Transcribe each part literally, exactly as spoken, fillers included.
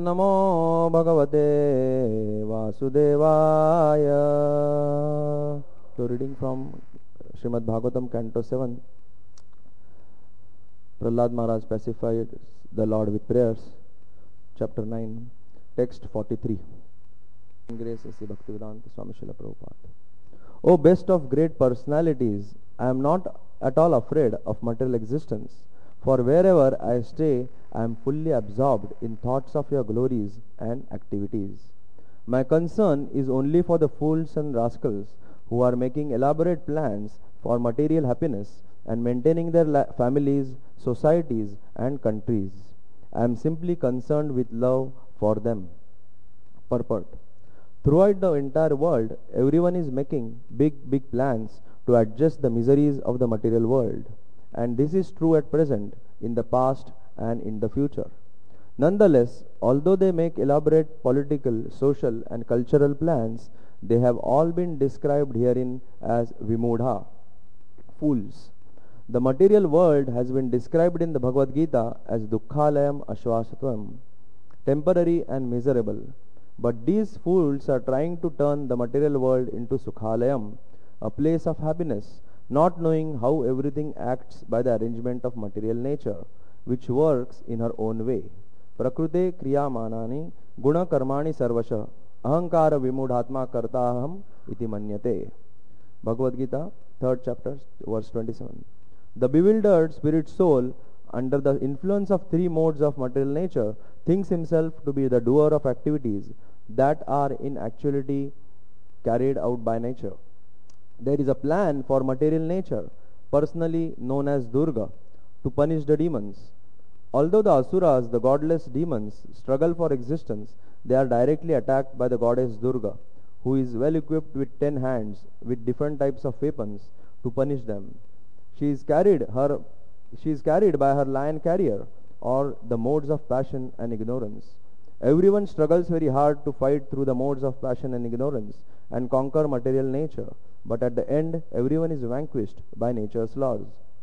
नमो भगवते वासुदेवाय. So reading from Srimad Bhagavatam, Canto seven. Prahlad Maharaj pacified the Lord with prayers. Chapter nine, text forty-three. Grace A C Bhaktivedanta Swami Srila Prabhupada. O best of great personalities, I am not at all afraid of material existence, for wherever I stay, I am fully absorbed in thoughts of your glories and activities. My concern is only for the fools and rascals who are making elaborate plans for material happiness and maintaining their la- families, societies, and countries. I am simply concerned with love for them. Purport. Throughout the entire world, everyone is making big, big plans to adjust the miseries of the material world. And this is true at present, in the past, and in the future. Nonetheless, although they make elaborate political, social, and cultural plans, they have all been described herein as vimudha, fools. The material world has been described in the Bhagavad Gita as dukkhalayam ashvasatvam, temporary and miserable. But these fools are trying to turn the material world into sukhalayam, a place of happiness, not knowing how everything acts by the arrangement of material nature, which works in her own way. Prakrute kriyamanani guna karmani sarvasha ahankara vimudhatma kartaham iti manyate. Bhagavad Gita, third chapter, verse twenty-seven. The bewildered spirit soul, under the influence of three modes of material nature, thinks himself to be the doer of activities that are in actuality carried out by nature. There is a plan for material nature, personally known as Durga, to punish the demons. Although the asuras, the godless demons, struggle for existence, they are directly attacked by the goddess Durga, who is well equipped with ten hands with different types of weapons to punish them. She is carried her she is carried by her lion carrier, or the modes of passion and ignorance. Everyone struggles very hard to fight through the modes of passion and ignorance and conquer material nature, but at the end everyone is vanquished by nature's laws.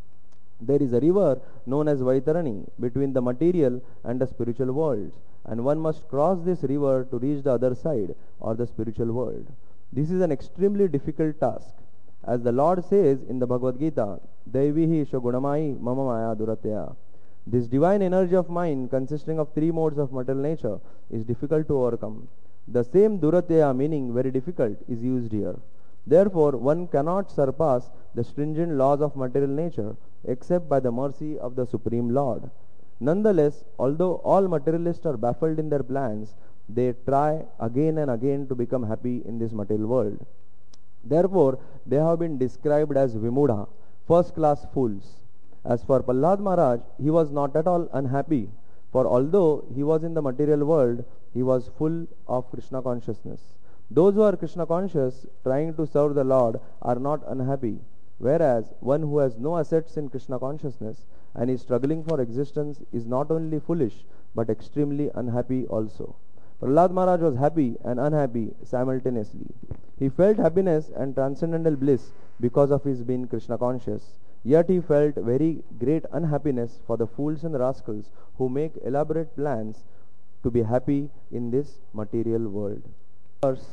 There is a river known as Vaitarani between the material and the spiritual worlds, and one must cross this river to reach the other side, or the spiritual world. This is an extremely difficult task. As the Lord says in the Bhagavad Gita, Daivihi Shogunamai Mama Maya Duratya. This divine energy of mine, consisting of three modes of material nature, is difficult to overcome. The same Duratya, meaning very difficult, is used here. Therefore, one cannot surpass the stringent laws of material nature except by the mercy of the Supreme Lord. Nonetheless, although all materialists are baffled in their plans, they try again and again to become happy in this material world. Therefore, they have been described as vimudha, first-class fools. As for Prahlad Maharaj, he was not at all unhappy, for although he was in the material world, he was full of Krishna consciousness. Those who are Krishna conscious, trying to serve the Lord, are not unhappy, whereas one who has no assets in Krishna consciousness and is struggling for existence is not only foolish, but extremely unhappy also. Prahlad Maharaj was happy and unhappy simultaneously. He felt happiness and transcendental bliss because of his being Krishna conscious. Yet he felt very great unhappiness for the fools and rascals who make elaborate plans to be happy in this material world. First,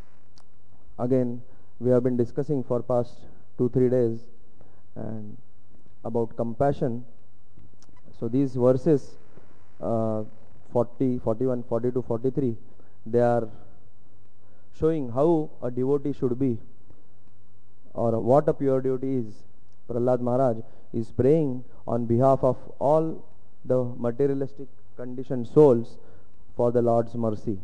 again, we have been discussing for past two, three days and about compassion. So these verses, uh, forty, forty-one, forty-two, forty-three, they are showing how a devotee should be, or what a pure devotee is. Prahlad Maharaj is praying on behalf of all the materialistic conditioned souls for the Lord's mercy.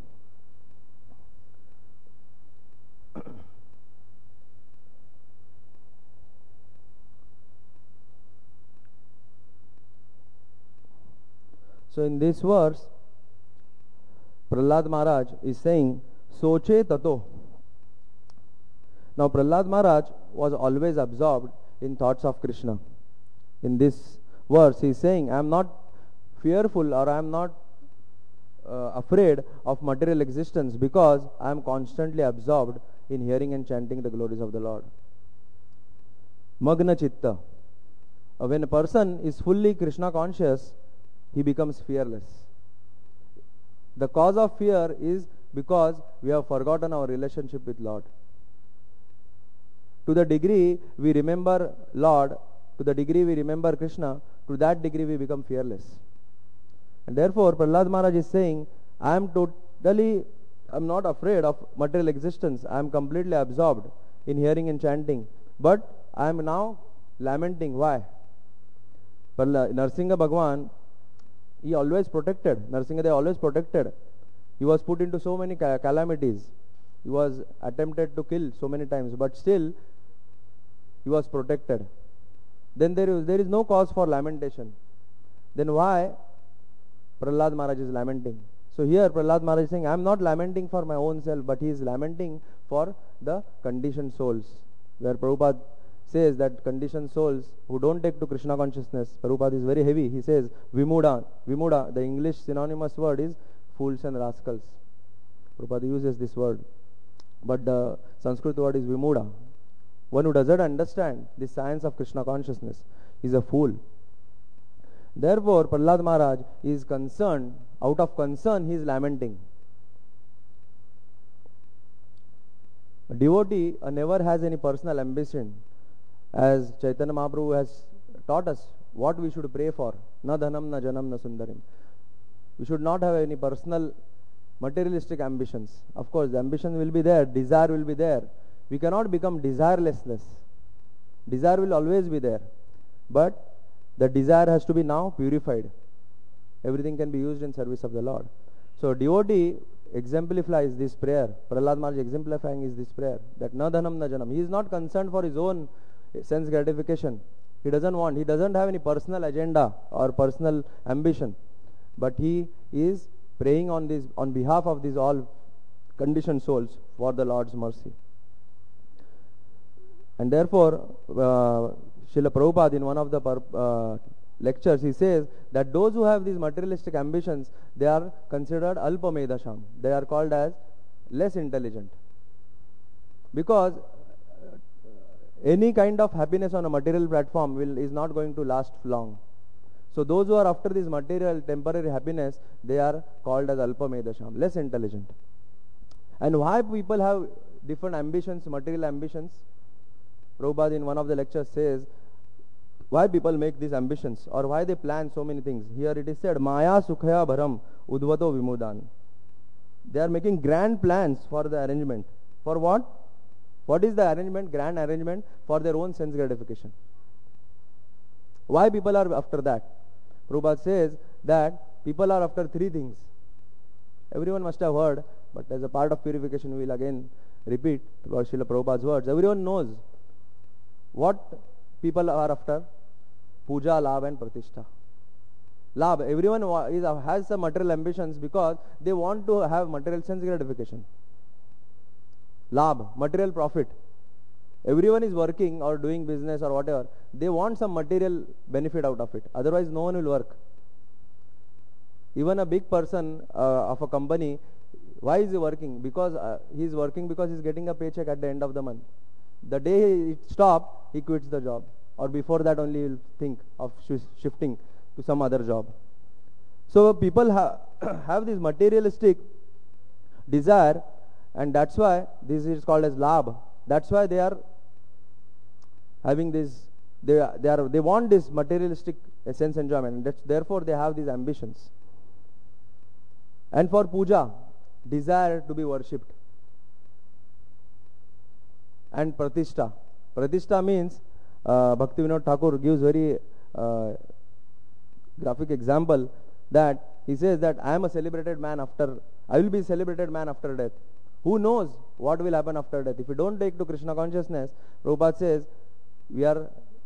So in this verse, Prahlad Maharaj is saying, Soche Tato. Now Prahlad Maharaj was always absorbed in thoughts of Krishna. In this verse, he is saying, I am not fearful, or I am not uh, afraid of material existence, because I am constantly absorbed in hearing and chanting the glories of the Lord. Magna Chitta. Uh, when a person is fully Krishna conscious, he becomes fearless. The cause of fear is because we have forgotten our relationship with Lord. To the degree we remember Lord, to the degree we remember Krishna, to that degree we become fearless. And therefore Prahlad Maharaj is saying, I am totally, I am not afraid of material existence. I am completely absorbed in hearing and chanting. But I am now lamenting. Why? Narsingha Bhagwan, he always protected. Narsingha, they always protected. He was put into so many calamities. He was attempted to kill so many times, but still he was protected. Then there is, there is no cause for lamentation. Then why Prahlad Maharaj is lamenting? So here Prahlad Maharaj is saying, I am not lamenting for my own self, but he is lamenting for the conditioned souls. Where Prabhupada says that conditioned souls who don't take to Krishna consciousness, Prabhupada is very heavy. He says, Vimuda. Vimuda, the English synonymous word is fools and rascals. Prabhupada uses this word. But the Sanskrit word is Vimuda. One who doesn't understand the science of Krishna consciousness is a fool. Therefore, Prahlad Maharaj is concerned, out of concern he is lamenting. A devotee uh, never has any personal ambition. As Chaitanya Mahaprabhu has taught us what we should pray for. Na dhanam, na janam, na sundarim. We should not have any personal materialistic ambitions. Of course, the ambition will be there, desire will be there. We cannot become desirelessness. Desire will always be there. But the desire has to be now purified. Everything can be used in service of the Lord. So devotee exemplifies this prayer. Prahlad Maharaj exemplifying is this prayer. That na dhanam na janam. He is not concerned for his own sense gratification. He doesn't want, he doesn't have any personal agenda or personal ambition. But he is praying on this, on behalf of these all conditioned souls for the Lord's mercy. And therefore, uh, Srila Prabhupada in one of the uh, lectures, he says that those who have these materialistic ambitions, they are considered alpamedasham. They are called as less intelligent. Because any kind of happiness on a material platform will is not going to last long. So those who are after this material temporary happiness, they are called as alpamedasham, less intelligent. And why people have different ambitions, material ambitions? Prabhupada in one of the lectures says, why people make these ambitions or why they plan so many things. Here it is said, Maya Sukhaya Bharam Udvato Vimudan. They are making grand plans for the arrangement. For what? What is the arrangement, grand arrangement? For their own sense gratification. Why people are after that? Prabhupada says that people are after three things. Everyone must have heard, but as a part of purification we will again repeat Srila Prabhupada's words. Everyone knows what people are after. Puja, Labh and Pratishtha. Labh, everyone is, has some material ambitions because they want to have material sense gratification. Labh, material profit. Everyone is working or doing business or whatever. They want some material benefit out of it. Otherwise, no one will work. Even a big person uh, of a company, why is he working? Because uh, he is working because he is getting a paycheck at the end of the month. The day it stops, he quits the job. Or before that only he will think of sh shifting to some other job. So people ha have this materialistic desire, and that's why this is called as labh. That's why they are having this, they, are, they, are, they want this materialistic sense enjoyment. And that's, therefore they have these ambitions. And for puja, desire to be worshipped. And pratishtha. Pratishtha means, uh, Bhaktivinoda Thakur gives very uh, graphic example that he says that I am a celebrated man after, I will be a celebrated man after death. Who knows what will happen after death? If we don't take to Krishna consciousness, Prabhupada says, we are,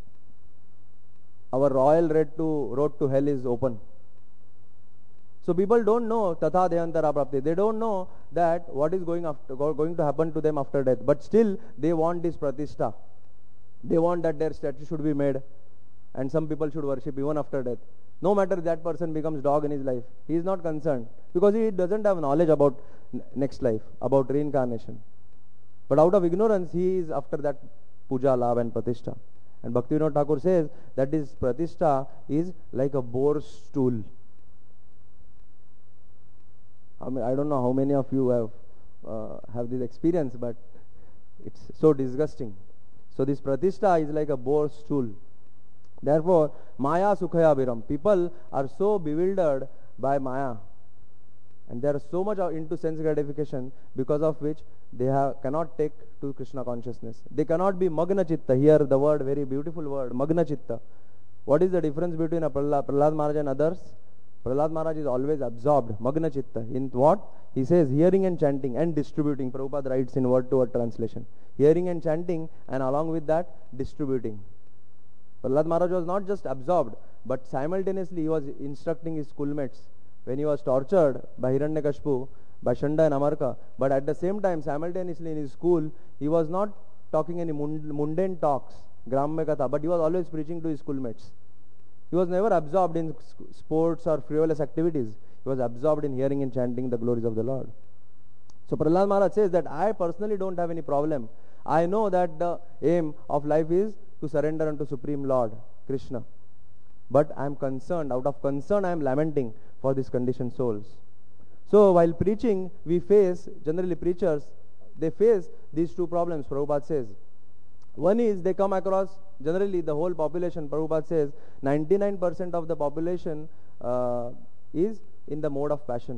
our royal road to, road to hell is open. So people don't know tatha deyantara prapti. They don't know that what is going after, going to happen to them after death. But still they want this pratishtha. They want that their statue should be made and some people should worship even after death. No matter that person becomes dog in his life, he is not concerned because he doesn't have knowledge about next life, about reincarnation. But out of ignorance, he is after that puja, labh and pratishtha. And Bhaktivinoda Thakur says that this pratishtha is like a boar's stool. I mean, I don't know how many of you have uh, have this experience, but it's so disgusting. So this pratishtha is like a boar stool. Therefore, maya sukhaya viram. People are so bewildered by maya, and they are so much into sense gratification, because of which they have cannot take to Krishna consciousness. They cannot be magna chitta. Here the word, very beautiful word, magna chitta. What is the difference between a Prahlad, Prahlad Maharaj and others? Prahlad Maharaj is always absorbed, magna chitta. In what? He says hearing and chanting and distributing. Prabhupada writes in word to word translation. Hearing and chanting, and along with that, distributing. Prahlad Maharaj was not just absorbed, but simultaneously he was instructing his schoolmates when he was tortured by Hiranyakashipu, by Shanda and Amarka. But at the same time, simultaneously in his school, he was not talking any mundane talks, Gramya Katha, but he was always preaching to his schoolmates. He was never absorbed in sports or frivolous activities. He was absorbed in hearing and chanting the glories of the Lord. So Prahlad Maharaj says that I personally don't have any problem. I know that the aim of life is to surrender unto Supreme Lord, Krishna. But I am concerned, out of concern I am lamenting for these conditioned souls. So while preaching, we face, generally preachers, they face these two problems, Prabhupada says. One is they come across, generally the whole population, Prabhupada says, ninety-nine percent of the population uh, is in the mode of passion.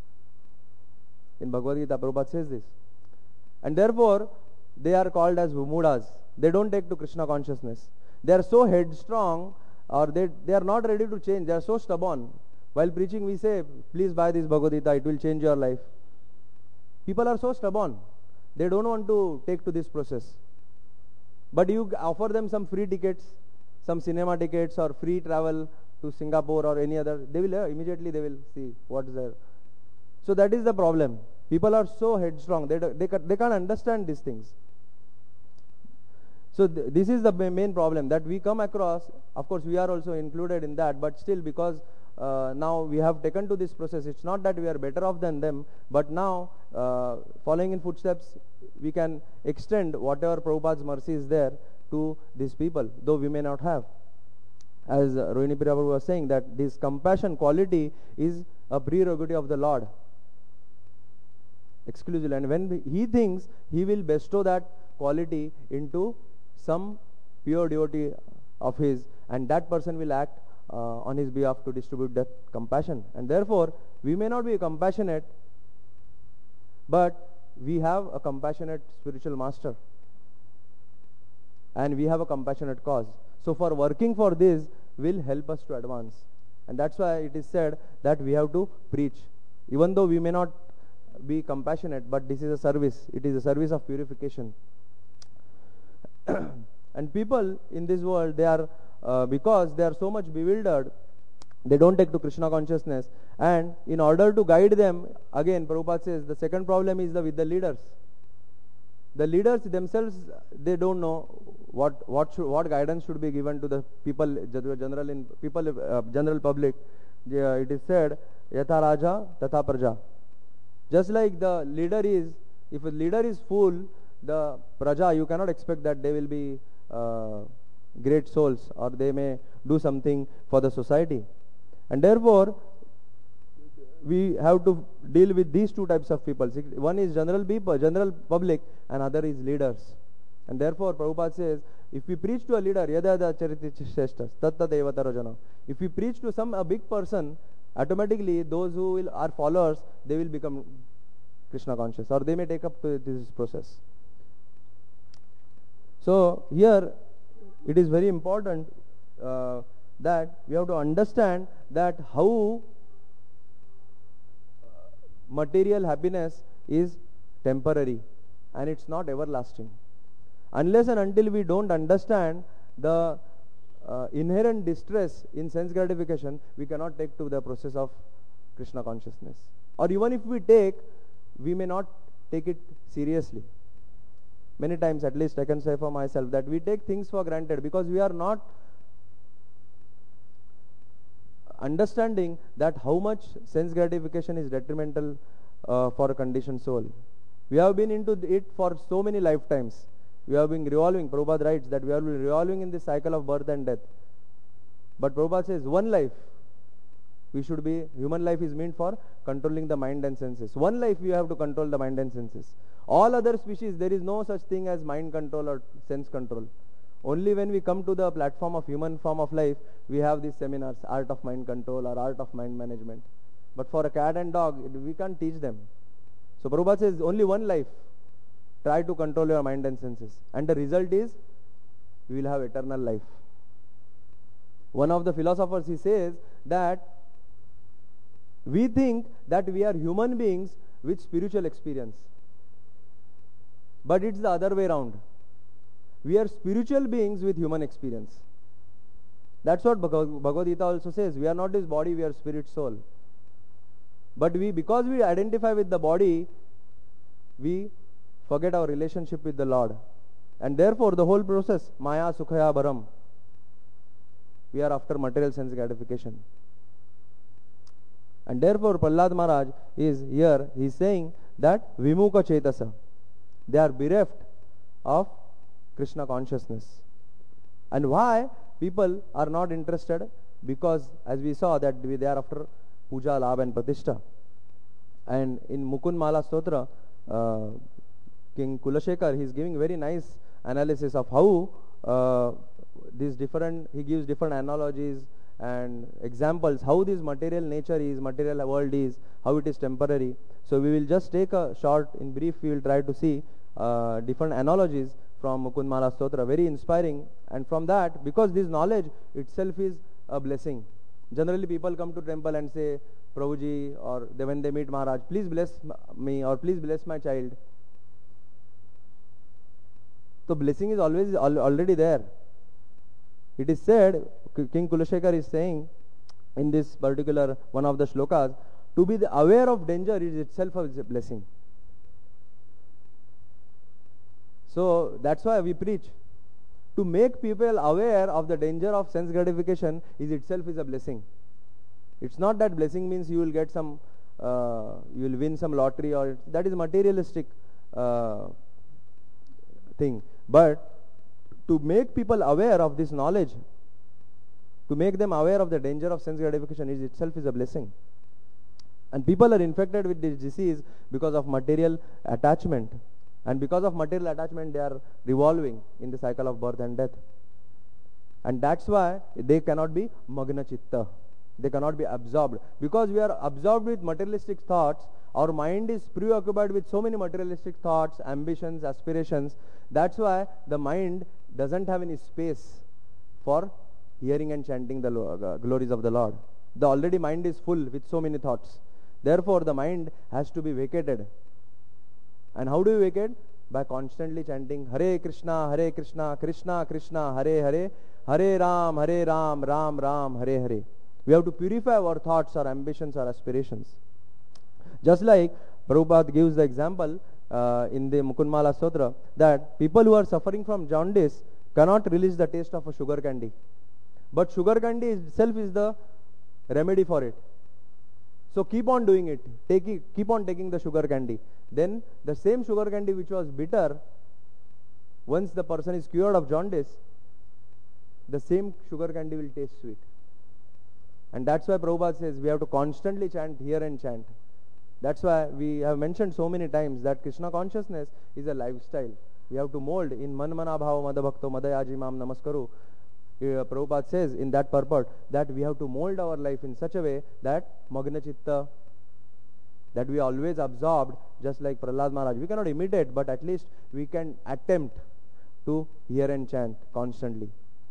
In Bhagavad Gita, Prabhupada says this. And therefore, they are called as Vumudas. They don't take to Krishna consciousness. They are so headstrong, or they, they are not ready to change. They are so stubborn. While preaching, we say, please buy this Bhagavad Gita, it will change your life. People are so stubborn. They don't want to take to this process. But you offer them some free tickets, some cinema tickets, or free travel to Singapore or any other, they will uh, immediately they will see what's there. So that is the problem. People are so headstrong. They, they, they can't understand these things. So th this is the main problem that we come across. Of course, we are also included in that, but still, because uh, now we have taken to this process, it's not that we are better off than them, but now uh, following in footsteps, we can extend whatever Prabhupada's mercy is there to these people, though we may not have. As uh, Rohini Priya Prabhu was saying, that this compassion quality is a prerogative of the Lord exclusively, and when he thinks, he will bestow that quality into some pure devotee of his, and that person will act uh, on his behalf to distribute that compassion. And therefore, we may not be compassionate, but we have a compassionate spiritual master, and we have a compassionate cause. So for working for this will help us to advance, and that's why it is said that we have to preach, even though we may not be compassionate, but this is a service. It is a service of purification. And people in this world, they are uh, because they are so much bewildered, they don't take to Krishna consciousness. And in order to guide them, again Prabhupada says the second problem is the with the leaders. The leaders themselves, they don't know what what should, what guidance should be given to the people, general in people uh, general public. Uh, it is said, Yatha Raja Tatha Praja. Just like the leader is, if a leader is fool, the praja, you cannot expect that they will be uh, great souls, or they may do something for the society. And therefore, we have to deal with these two types of people. One is general people, general public, and other is leaders. And therefore, Prabhupada says, if we preach to a leader, yada yada chariti sheshtas, tatta devataro jana. If we preach to some a big person, automatically those who will are followers, they will become Krishna conscious, or they may take up to this process. So here it is very important uh, that we have to understand that how material happiness is temporary and it's not everlasting. Unless and until we don't understand the uh, inherent distress in sense gratification, we cannot take to the process of Krishna consciousness. Or even if we take, we may not take it seriously. Many times, at least I can say for myself, that we take things for granted because we are not understanding that how much sense gratification is detrimental uh, for a conditioned soul. We have been into it for so many lifetimes. We have been revolving. Prabhupada writes that we have been revolving in this cycle of birth and death. But Prabhupada says one life, We should be, human life is meant for controlling the mind and senses. One life you have to control the mind and senses. All other species, there is no such thing as mind control or sense control. Only when we come to the platform of human form of life, we have these seminars, art of mind control or art of mind management. But for a cat and dog, it, we can't teach them. So Prabhupada says, only one life. Try to control your mind and senses. And the result is, we will have eternal life. One of the philosophers, he says that we think that we are human beings with spiritual experience. But it's the other way around. We are spiritual beings with human experience. That's what Bhagavad Gita also says. We are not this body, we are spirit soul. But we, because we identify with the body, we forget our relationship with the Lord. And therefore the whole process, Maya Sukhaya Bharam, we are after material sense gratification. And therefore Prahlad Maharaj is here, he is saying that Vimukha Chetasa, they are bereft of Krishna consciousness. And why people are not interested? Because as we saw that they are after Puja, Labha and Pratishtha. And in Mukund Mala Stotra, uh, King Kulashekar, he is giving very nice analysis of how uh, these different, he gives different analogies and examples, how this material nature is, material world is, how it is temporary. So we will just take a short, in brief, we will try to see uh, different analogies from Mukund Mala Stotra, very inspiring. And from that, because this knowledge itself is a blessing. Generally people come to temple and say, Prabhuji, or they, when they meet Maharaj, please bless me or please bless my child. So blessing is always al already there. It is said, King Kulashekar is saying in this particular one of the shlokas, to be the aware of danger is itself a blessing. So that's why we preach. To make people aware of the danger of sense gratification is itself is a blessing. It's not that blessing means you will get some, uh, you will win some lottery, or that is materialistic uh, thing. But to make people aware of this knowledge, to make them aware of the danger of sense gratification is itself is a blessing. And people are infected with this disease because of material attachment. And because of material attachment, they are revolving in the cycle of birth and death. And that's why they cannot be Magna Chitta. They cannot be absorbed. Because we are absorbed with materialistic thoughts, our mind is preoccupied with so many materialistic thoughts, ambitions, aspirations. That's why the mind doesn't have any space for hearing and chanting the uh, glories of the Lord. The already mind is full with so many thoughts. Therefore, the mind has to be vacated. And how do you vacate? By constantly chanting Hare Krishna, Hare Krishna, Krishna Krishna, Hare Hare, Hare Ram, Hare Ram, Ram Ram, Hare Hare. We have to purify our thoughts, our ambitions, our aspirations. Just like Prabhupada gives the example uh, in the Mukund Mala Stotra, that people who are suffering from jaundice cannot release the taste of a sugar candy. But sugar candy itself is the remedy for it. So keep on doing it. Take it, keep on taking the sugar candy. Then the same sugar candy which was bitter, once the person is cured of jaundice, the same sugar candy will taste sweet. And that's why Prabhupada says we have to constantly chant, hear and chant. That's why we have mentioned so many times that Krishna consciousness is a lifestyle. We have to mold in Man Mana Bhava Mada Bhakto Madayaji Mam Namaskaru. Uh, Prabhupada says in that purport that we have to mold our life in such a way that Magna Chitta, that we always absorbed, just like Prahlad Maharaj. We cannot imitate, but at least we can attempt to hear and chant constantly.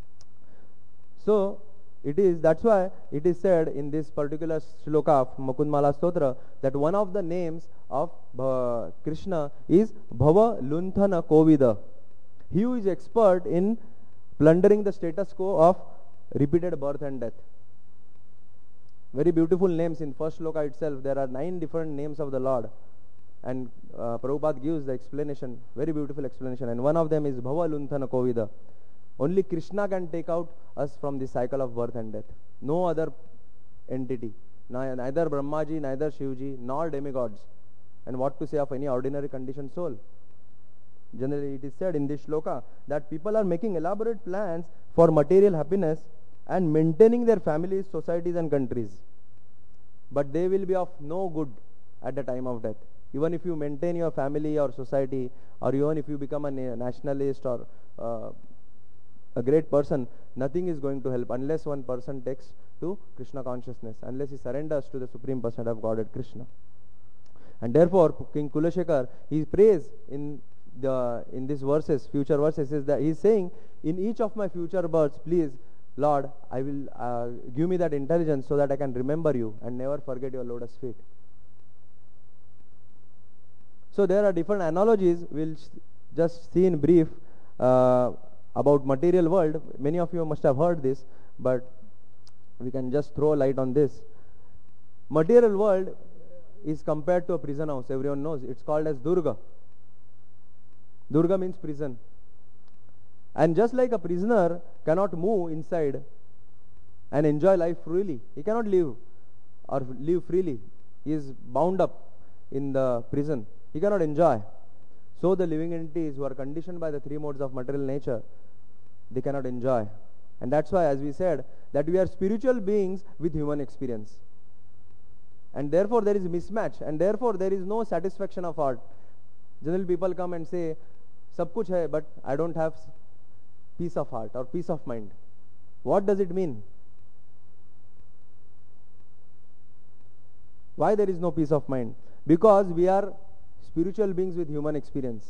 So it is, that's why it is said in this particular shloka of Mukund Mala Stotra that one of the names of uh, Krishna is Bhava Lunthana Kovida. He who is expert in plundering the status quo of repeated birth and death. Very beautiful names in first shloka itself. There are nine different names of the Lord. And uh, Prabhupada gives the explanation, very beautiful explanation. And one of them is Bhava Lunthana Kovida. Only Krishna can take out us from the cycle of birth and death. No other entity. Neither Brahmaji, neither Shivji, nor demigods. And what to say of any ordinary conditioned soul? Generally, it is said in this shloka that people are making elaborate plans for material happiness and maintaining their families, societies and countries. but they will be of no good at the time of death. Even if you maintain your family or society, or even if you become a na- nationalist or uh, a great person, nothing is going to help unless one person takes to Krishna consciousness, unless he surrenders to the Supreme Person of Godhead, Krishna. And therefore, King Kulashekar, he prays in the in these verses, future verses, is that he is saying, in each of my future births, please, Lord, I will uh, give me that intelligence so that I can remember you and never forget your lotus feet. So there are different analogies. We'll just see in brief uh, about material world. Many of you must have heard this, but we can just throw light on this. Material world is compared to a prison house. Everyone knows it's called as Durga. Durga means prison. And just like a prisoner cannot move inside and enjoy life freely, he cannot live or live freely. He is bound up in the prison. He cannot enjoy. So the living entities who are conditioned by the three modes of material nature, they cannot enjoy. And that's why, as we said, that we are spiritual beings with human experience. And therefore there is mismatch, and therefore there is no satisfaction of heart. Generally people come and say, Sab kuch hai, but I don't have peace of heart or peace of mind. What does it mean? Why there is no peace of mind? Because we are spiritual beings with human experience.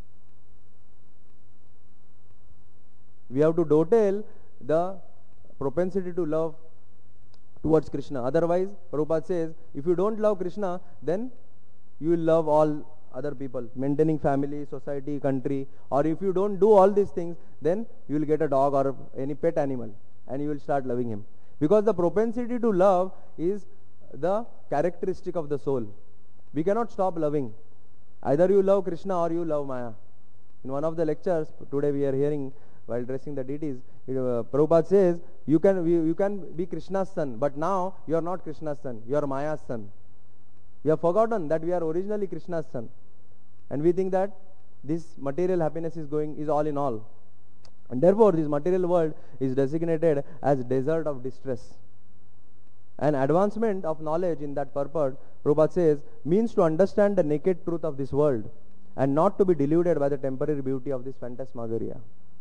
We have to dotale the propensity to love towards Krishna. Otherwise, Prabhupada says, if you don't love Krishna, then you will love all other people, maintaining family, society, country. Or if you don't do all these things, then you will get a dog or any pet animal and you will start loving him. Because the propensity to love is the characteristic of the soul. We cannot stop loving. Either you love Krishna or you love Maya. In one of the lectures today we are hearing while addressing the deities, uh, Prabhupada says, you can, you, you can be Krishna's son, but now you are not Krishna's son, you are Maya's son. We have forgotten that we are originally Krishna's son. And we think that this material happiness is going, is all in all. And therefore this material world is designated as desert of distress. And advancement of knowledge in that purport, Prabhupada says, means to understand the naked truth of this world and not to be deluded by the temporary beauty of this phantasmagoria.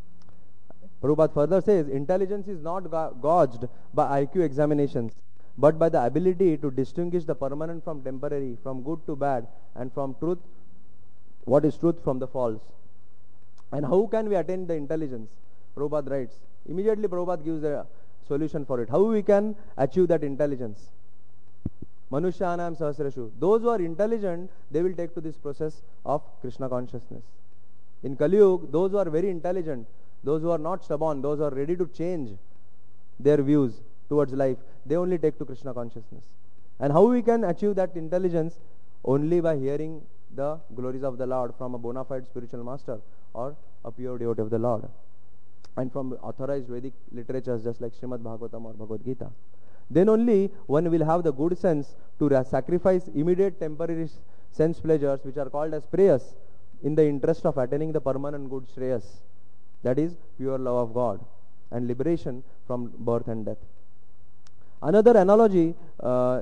Prabhupada further says, intelligence is not ga- gauged by I Q examinations, but by the ability to distinguish the permanent from temporary, from good to bad, and from truth, what is truth from the false. And how can we attain the intelligence? Prabhupada writes. Immediately Prabhupada gives a solution for it. How we can achieve that intelligence? Manushyanam sahasrashu. Those who are intelligent, they will take to this process of Krishna consciousness. In Kali Yuga, those who are very intelligent, those who are not stubborn, those who are ready to change their views towards life, they only take to Krishna consciousness. And how we can achieve that intelligence? Only by hearing the glories of the Lord from a bona fide spiritual master or a pure devotee of the Lord. And from authorized Vedic literatures just like Srimad Bhagavatam or Bhagavad Gita. Then only one will have the good sense to sacrifice immediate temporary sense pleasures which are called as prayas in the interest of attaining the permanent good shreyas. That is pure love of God and liberation from birth and death. Another analogy uh,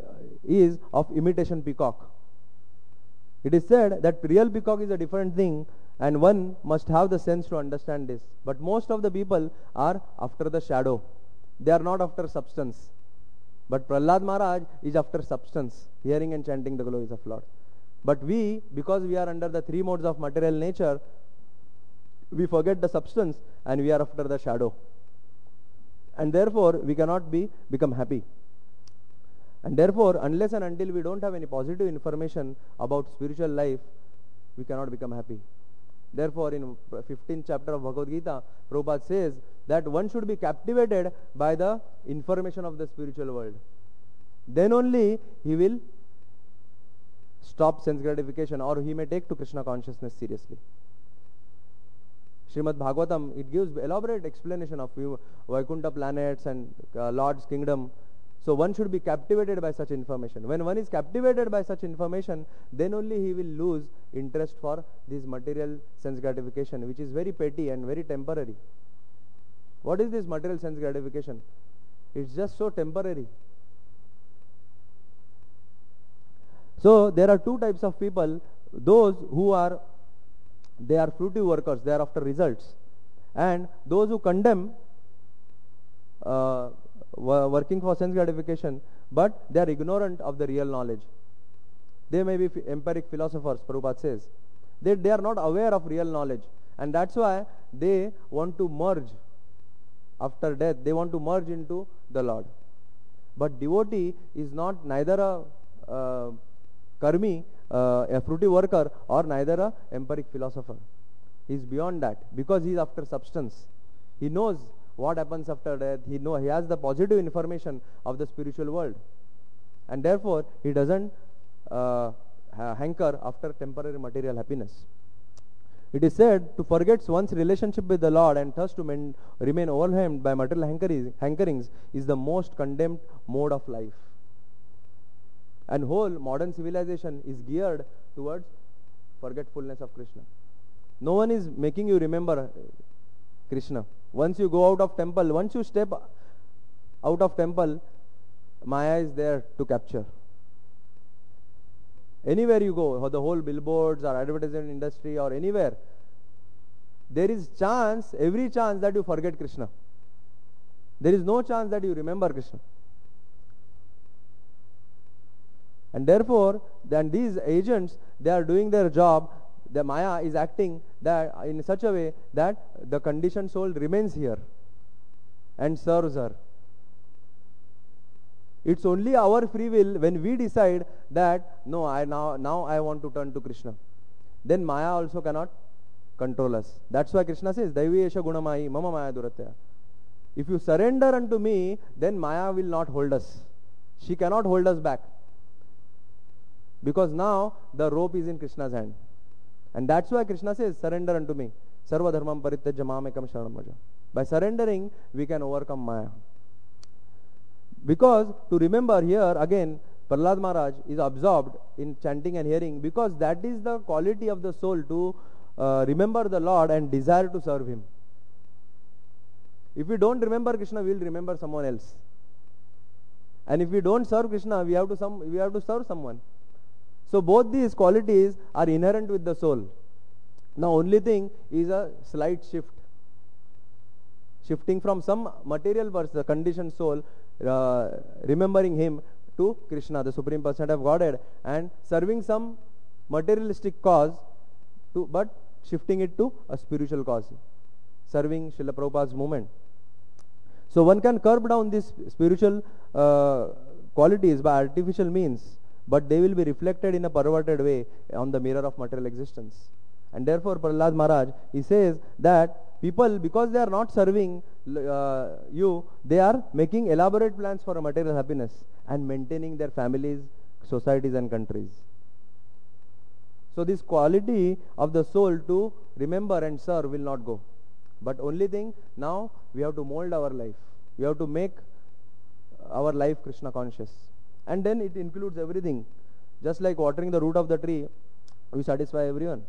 is of imitation peacock. It is said that real peacock is a different thing and one must have the sense to understand this. But most of the people are after the shadow. They are not after substance. But Prahlad Maharaj is after substance, hearing and chanting the glories of Lord. But we, because we are under the three modes of material nature, we forget the substance and we are after the shadow. And therefore, we cannot be become happy. And therefore, unless and until we don't have any positive information about spiritual life, we cannot become happy. Therefore, in fifteenth chapter of Bhagavad Gita, Prabhupada says that one should be captivated by the information of the spiritual world. Then only he will stop sense gratification, or he may take to Krishna consciousness seriously. Srimad Bhagavatam, it gives elaborate explanation of Vaikuntha planets and uh, Lord's kingdom. So one should be captivated by such information. When one is captivated by such information, then only he will lose interest for this material sense gratification, which is very petty and very temporary. What is this material sense gratification? It's just so temporary. So there are two types of people. Those who are, they are fruitive workers, they are after results. And those who condemn uh, working for sense gratification, but they are ignorant of the real knowledge. They may be f- empiric philosophers, Prabhupada says. They, they are not aware of real knowledge. And that's why they want to merge after death. They want to merge into the Lord. But devotee is not neither a uh, karmi, uh, a fruitive worker, or neither a empiric philosopher. He is beyond that, because he is after substance. He knows what happens after death. He know he has the positive information of the spiritual world, and therefore he doesn't uh, hanker after temporary material happiness. It is said to forget one's relationship with the Lord and thus to men, remain overwhelmed by material hankerings, hankerings is the most condemned mode of life. And whole modern civilization is geared towards forgetfulness of Krishna. No one is making you remember Krishna. Once you go out of temple, once you step out of temple, Maya is there to capture. Anywhere you go, the whole billboards or advertisement industry or anywhere, there is chance, every chance that you forget Krishna. There is no chance that you remember Krishna. And therefore, then these agents, they are doing their job. The Maya is acting that in such a way that the conditioned soul remains here and serves her. It's only our free will when we decide that no, I now now I want to turn to Krishna. Then Maya also cannot control us. That's why Krishna says, Daiviyesha gunamai mama maya duratya. If you surrender unto me, then Maya will not hold us. She cannot hold us back. Because now the rope is in Krishna's hand. And that's why Krishna says, surrender unto me. Sarva dharmam parityajya mamekam sharanam vraja. By surrendering, we can overcome Maya. Because to remember here again, Prahlad Maharaj is absorbed in chanting and hearing, because that is the quality of the soul, to uh, remember the Lord and desire to serve Him. If we don't remember Krishna, we will remember someone else. And if we don't serve Krishna, we have to some we have to serve someone. So both these qualities are inherent with the soul. Now only thing is a slight shift. Shifting from some material person, conditioned soul, uh, remembering him, to Krishna, the Supreme Personality of Godhead, and serving some materialistic cause, to but shifting it to a spiritual cause, serving Srila Prabhupada's movement. So one can curb down these spiritual uh, qualities by artificial means, but they will be reflected in a perverted way on the mirror of material existence. And therefore Prahlad Maharaj, he says that people, because they are not serving uh, you, they are making elaborate plans for a material happiness and maintaining their families, societies and countries. So this quality of the soul to remember and serve will not go. But only thing, now we have to mold our life. We have to make our life Krishna conscious. And then it includes everything. Just like watering the root of the tree, we satisfy everyone.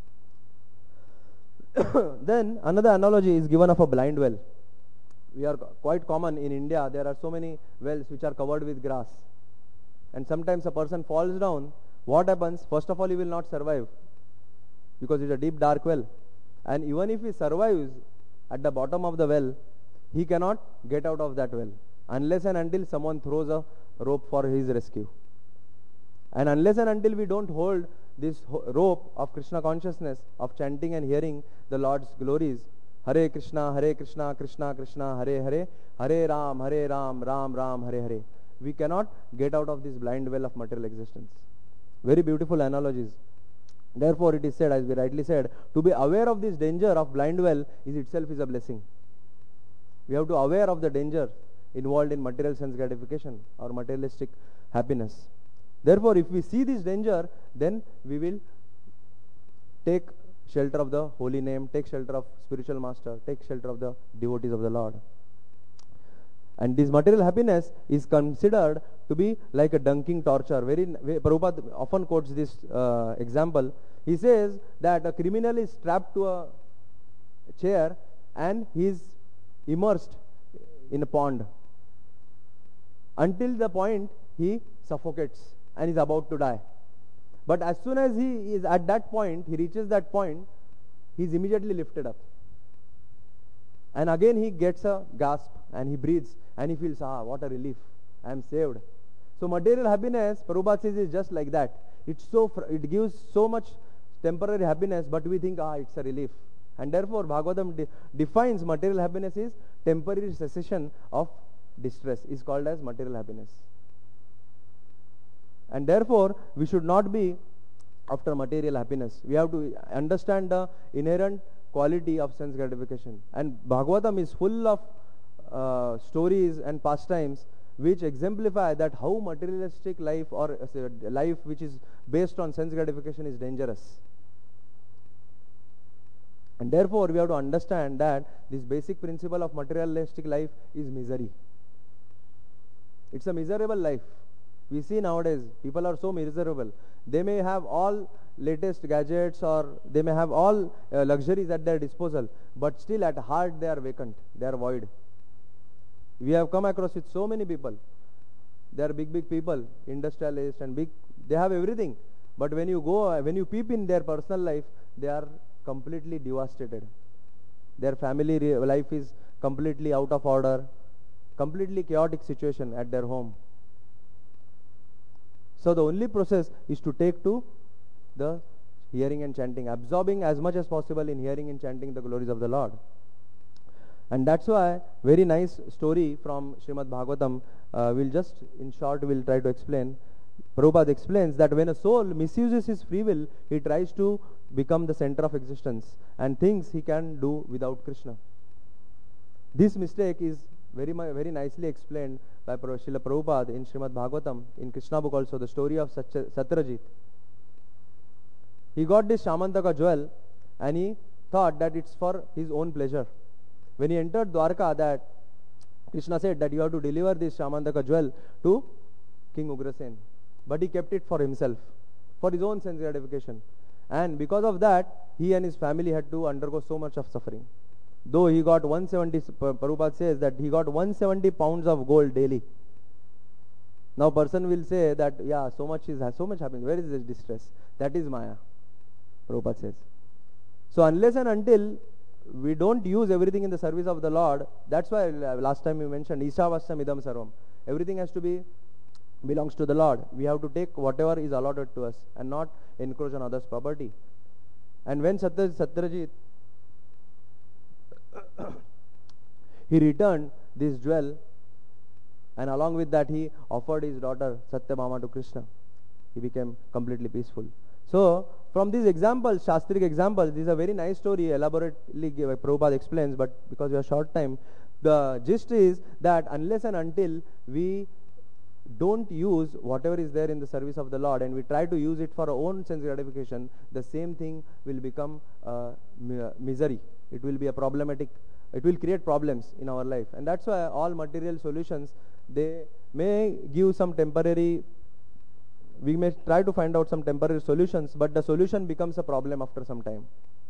Then another analogy is given of a blind well. We are quite common in India. There are so many wells which are covered with grass. And sometimes a person falls down. What happens? First of all, he will not survive, because it's a deep dark well. And even if he survives at the bottom of the well, he cannot get out of that well unless and until someone throws a rope for his rescue. And unless and until we don't hold this rope of Krishna consciousness, of chanting and hearing the Lord's glories, Hare Krishna, Hare Krishna, Krishna Krishna, Hare Hare, Hare Ram, Hare Ram, Ram Ram, Hare Hare, we cannot get out of this blind well of material existence. Very beautiful analogies. Therefore it is said, as we rightly said, to be aware of this danger of blind well is itself is a blessing. We have to aware of the danger involved in material sense gratification or materialistic happiness. Therefore, if we see this danger, then we will take shelter of the holy name, take shelter of spiritual master, take shelter of the devotees of the Lord. And this material happiness is considered to be like a dunking torture. Very, very Prabhupada often quotes this uh, example. He says that a criminal is strapped to a chair and he is immersed in a pond until the point he suffocates and is about to die. But as soon as he is at that point, he reaches that point, he is immediately lifted up. And again he gets a gasp and he breathes and he feels, ah, what a relief, I am saved. So material happiness, Prabhupada says, is just like that. It's so fr- it gives so much temporary happiness, but we think, ah, it's a relief. And therefore Bhagavatam de- defines material happiness is temporary cessation of distress, is called as material happiness. And therefore we should not be after material happiness. We have to understand the inherent quality of sense gratification. And Bhagavatam is full of uh, stories and pastimes which exemplify that how materialistic life or uh, life which is based on sense gratification is dangerous. And therefore we have to understand that this basic principle of materialistic life is misery. It's a miserable life. We see nowadays people are so miserable. They may have all latest gadgets or they may have all uh, luxuries at their disposal, but still at heart they are vacant, they are void. We have come across with so many people. They are big big people, industrialists and big, they have everything, but when you go uh, when you peep in their personal life, they are completely devastated. Their family re- life is completely out of order, completely chaotic situation at their home. So the only process is to take to the hearing and chanting, absorbing as much as possible in hearing and chanting the glories of the Lord. And that's why very nice story from Srimad Bhagavatam, uh, we'll just in short we'll try to explain. Prabhupada explains that when a soul misuses his free will, he tries to become the center of existence and thinks he can do without Krishna. This mistake is very very nicely explained by Srila Prabhupada in Srimad Bhagavatam, in Krishna book also, the story of Satyajit. He got this Shamantaka jewel and he thought that it's for his own pleasure. When he entered Dwarka, that Krishna said that you have to deliver this Shamantaka jewel to King Ugrasen. But he kept it for himself, for his own sense gratification. And because of that, he and his family had to undergo so much of suffering. Though he got one hundred seventy, Prabhupada says that he got one hundred seventy pounds of gold daily. Now person will say that, yeah, so much is so much happening. Where is this distress? That is Maya, Prabhupada says. So unless and until we don't use everything in the service of the Lord, that's why last time we mentioned, Ishavasya idam sarvam. Everything has to be belongs to the Lord. We have to take whatever is allotted to us and not encroach on others' property. And when Satyajit, Satyajit he returned this jewel, and along with that he offered his daughter Satyabhama to Krishna. He became completely peaceful. So from these examples, Shastric examples, this is a very nice story, elaborately Prabhupada explains, but because we have short time, the gist is that unless and until we don't use whatever is there in the service of the Lord and we try to use it for our own sense gratification, the same thing will become uh, misery. It will be a problematic, it will create problems in our life. And that's why all material solutions, they may give some temporary, we may try to find out some temporary solutions, but the solution becomes a problem after some time.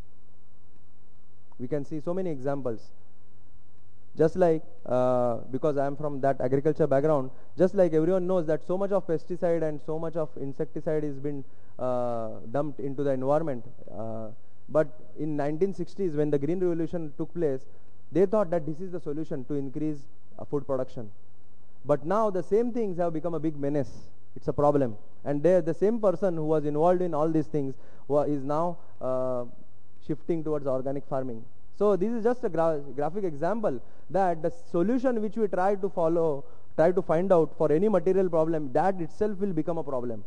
We can see so many examples. Just like, uh, because I am from that agriculture background, just like everyone knows that so much of pesticide and so much of insecticide is been uh, dumped into the environment. Uh, but in nineteen sixties, when the Green Revolution took place, they thought that this is the solution to increase uh, food production. But now the same things have become a big menace. It's a problem. And they, the same person who was involved in all these things is now uh, shifting towards organic farming. So this is just a gra graphic example that the solution which we try to follow, try to find out for any material problem, that itself will become a problem.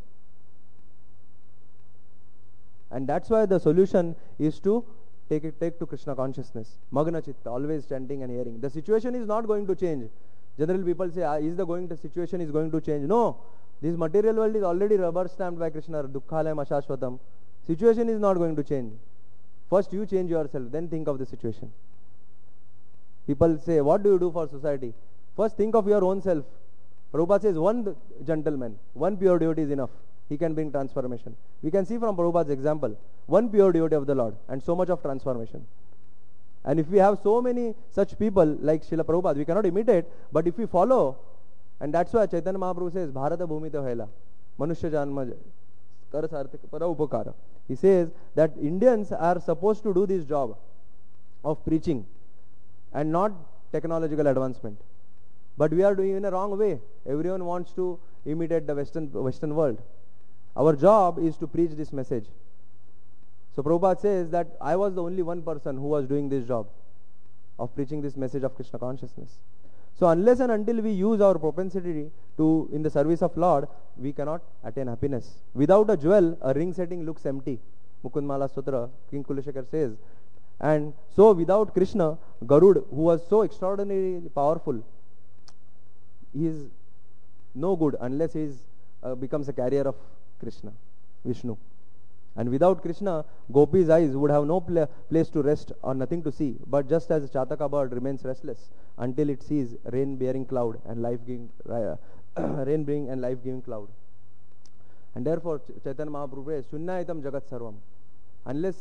And that's why the solution is to take it, take to Krishna consciousness. Magna Chitta, always chanting and hearing. The situation is not going to change. Generally people say, ah, is the going to situation is going to change? No. This material world is already rubber stamped by Krishna, Dukkhalayam Ashashvatam. Situation is not going to change. First you change yourself, then think of the situation. People say, what do you do for society? First think of your own self. Prabhupada says, one gentleman, one pure devotee is enough. He can bring transformation. We can see from Prabhupada's example, one pure devotee of the Lord and so much of transformation. And if we have so many such people like Srila Prabhupada, we cannot imitate, but if we follow, and that's why Chaitanya Mahaprabhu says, Bharata Bhumita Haila, Manushya Janma kar sarthak para upakara. He says that Indians are supposed to do this job of preaching and not technological advancement. But we are doing it in a wrong way. Everyone wants to imitate the Western, Western world. Our job is to preach this message. So Prabhupada says that I was the only one person who was doing this job of preaching this message of Krishna consciousness. So unless and until we use our propensity to in the service of Lord, we cannot attain happiness. Without a jewel, a ring setting looks empty. Mukundmala Sutra, King Kulashekar says. And so without Krishna, Garud, who was so extraordinarily powerful, he is no good unless he is, uh, becomes a carrier of Krishna, Vishnu. And without Krishna, Gopi's eyes would have no pla place to rest or nothing to see. But just as a Chataka bird remains restless until it sees rain-bearing cloud and life-giving uh, rain-bearing and life-giving cloud. And therefore, Ch Chaitanya Mahaprabhu says, Shunyaitam Jagat Sarvam. Unless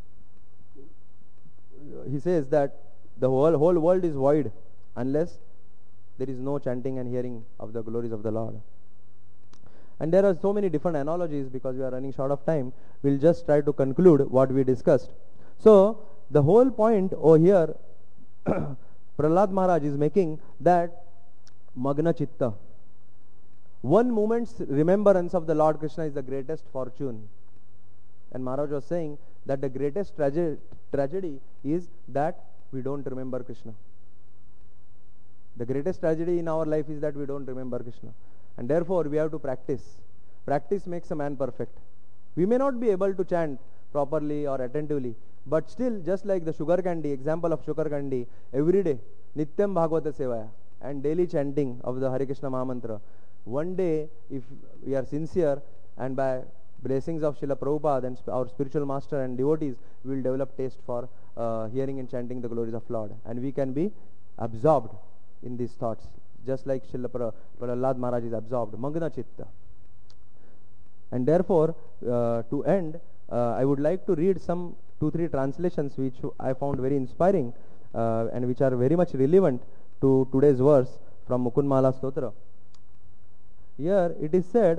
he says that the whole whole world is void, unless there is no chanting and hearing of the glories of the Lord. And there are so many different analogies because we are running short of time. We'll just try to conclude what we discussed. So, the whole point over here, Prahlad Maharaj is making that Magna Chitta. One moment's remembrance of the Lord Krishna is the greatest fortune. And Maharaj was saying that the greatest trage tragedy is that we don't remember Krishna. The greatest tragedy in our life is that we don't remember Krishna. And therefore, we have to practice. Practice makes a man perfect. We may not be able to chant properly or attentively, but still, just like the sugar candy, example of sugar candy, every day, Nityam Bhagavata Sevaya, and daily chanting of the Hare Krishna Mahamantra. One day, if we are sincere, and by blessings of Srila Prabhupada and sp our spiritual master and devotees, we will develop taste for uh, hearing and chanting the glories of Lord. And we can be absorbed in these thoughts, just like Srila Prahlad Maharaj is absorbed, Magna Chitta. And therefore, uh, to end, uh, I would like to read some two, three translations which I found very inspiring uh, and which are very much relevant to today's verse from Mukundmala Stotra. Here it is said,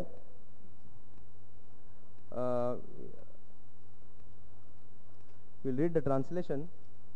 uh, we'll read the translation.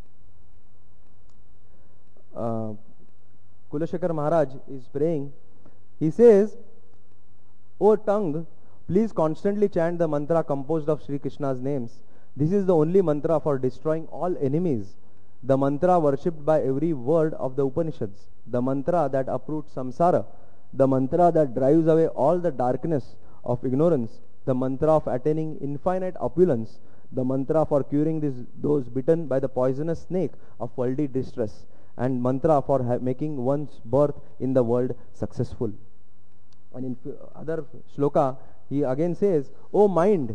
Uh, Kulashekar Maharaj is praying. He says, O tongue, please constantly chant the mantra composed of Sri Krishna's names. This is the only mantra for destroying all enemies. The mantra worshipped by every word of the Upanishads. The mantra that uproots samsara. The mantra that drives away all the darkness of ignorance. The mantra of attaining infinite opulence. The mantra for curing this, those bitten by the poisonous snake of worldly distress. And mantra for making one's birth in the world successful. And in other shloka, he again says, O mind.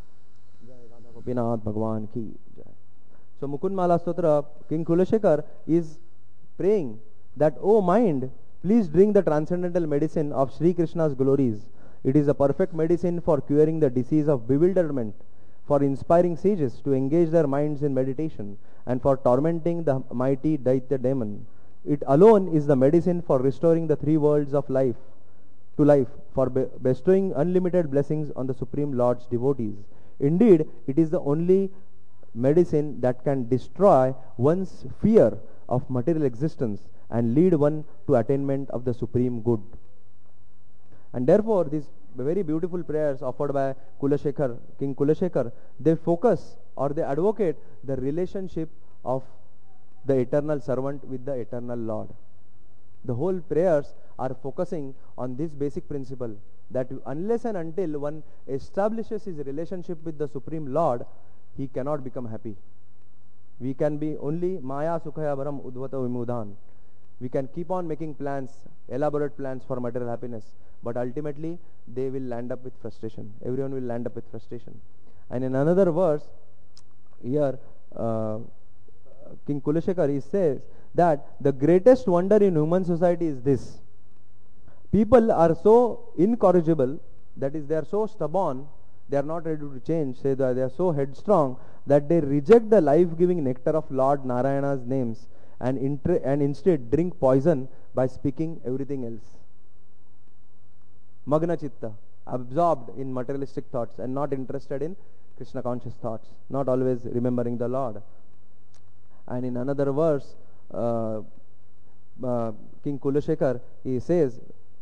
So Mukundmala Stotra, King Kulashekar is praying that, O mind, please drink the transcendental medicine of Sri Krishna's glories. It is a perfect medicine for curing the disease of bewilderment, for inspiring sages to engage their minds in meditation, and for tormenting the mighty Daitya demon. It alone is the medicine for restoring the three worlds of life to life, for be bestowing unlimited blessings on the Supreme Lord's devotees. Indeed, it is the only medicine that can destroy one's fear of material existence and lead one to attainment of the supreme good. And therefore, these very beautiful prayers offered by Kulashekar, King Kulashekar, they focus or they advocate the relationship of the eternal servant with the eternal Lord. The whole prayers are focusing on this basic principle, that unless and until one establishes his relationship with the Supreme Lord, he cannot become happy. We can be only Maya Sukhaya Bharam Udvata Vimudhan. We can keep on making plans, elaborate plans for material happiness, but ultimately they will land up with frustration. Everyone will land up with frustration. And in another verse, here uh, King Kulashekar, he says that the greatest wonder in human society is this. People are so incorrigible, that is, they are so stubborn, they are not ready to change, say that they are so headstrong that they reject the life-giving nectar of Lord Narayana's names and, and instead drink poison by speaking everything else. Magna Chitta. absorbed in materialistic thoughts and not interested in Krishna conscious thoughts, not always remembering the Lord. And in another verse, uh, uh, King Kulashekar, he says,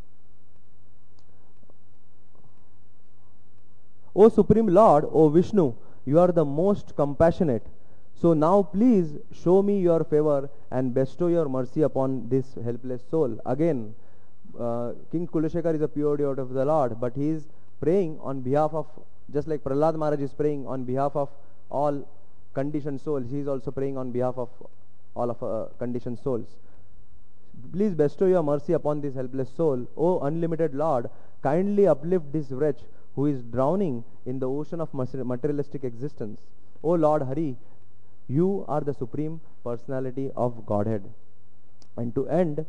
O Supreme Lord, O Vishnu, you are the most compassionate. So now please show me your favor and bestow your mercy upon this helpless soul. Again, uh, King Kulashekar is a pure devotee of the Lord, but he is praying on behalf of, just like Prahlad Maharaj is praying on behalf of all conditioned souls, he is also praying on behalf of all of uh, conditioned souls. Please bestow your mercy upon this helpless soul. O unlimited Lord, kindly uplift this wretch who is drowning in the ocean of materialistic existence. O Lord Hari, you are the Supreme Personality of Godhead. And to end,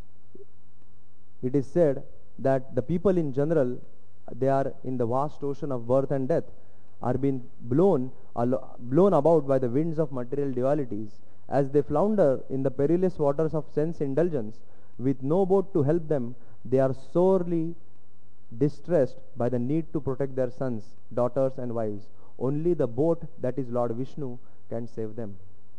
it is said that the people in general, they are in the vast ocean of birth and death, are being blown, blown about by the winds of material dualities. As they flounder in the perilous waters of sense indulgence, with no boat to help them, they are sorely distressed by the need to protect their sons, daughters and wives. Only the boat, that is Lord Vishnu, can save them.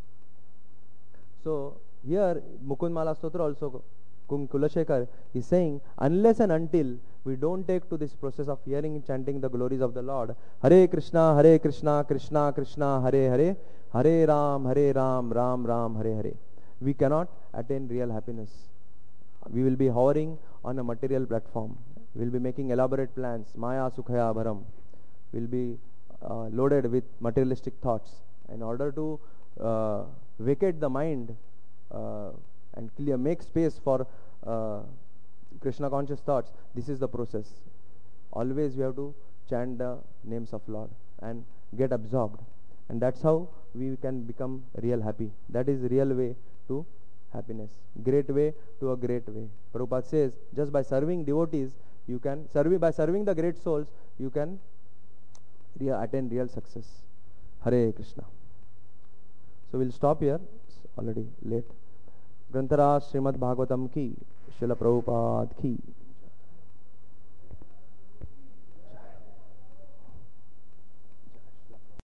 So here Mukund Mala Stotra also, King Kulashekar is saying, unless and until we don't take to this process of hearing and chanting the glories of the Lord, Hare Krishna, Hare Krishna, Krishna Krishna, Hare Hare, Hare Ram, Hare Ram, Ram Ram, Hare Hare, we cannot attain real happiness. We will be hovering on a material platform. We will be making elaborate plans. Maya Sukhaya Bharam. We will be uh, loaded with materialistic thoughts. In order to uh, vacate the mind uh, and clear, make space for uh, Krishna conscious thoughts, this is the process. Always we have to chant the names of Lord and get absorbed. And that's how we can become real happy. That is real way to happiness. Great way to a great way. Prabhupada says, just by serving devotees, you can, serve, by serving the great souls, you can real, attain real success. Hare Krishna. So we'll stop here. It's already late. Granthara Srimad Bhagavatam ki, Srila Prabhupada ki.